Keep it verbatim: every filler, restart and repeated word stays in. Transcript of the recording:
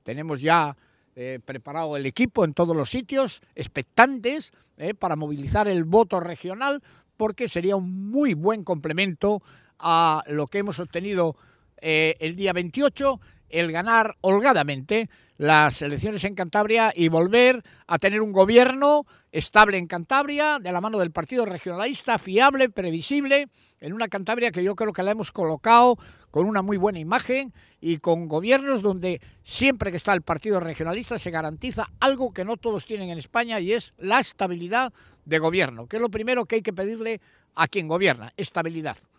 tenemos ya eh, preparado el equipo en todos los sitios, expectantes eh, para movilizar el voto regional, porque sería un muy buen complemento a lo que hemos obtenido eh, el día veintiocho, el ganar holgadamente las elecciones en Cantabria y volver a tener un gobierno estable en Cantabria, de la mano del Partido Regionalista, fiable, previsible, en una Cantabria que yo creo que la hemos colocado con una muy buena imagen y con gobiernos donde siempre que está el Partido Regionalista se garantiza algo que no todos tienen en España, y es la estabilidad de gobierno, que es lo primero que hay que pedirle a quien gobierna, estabilidad.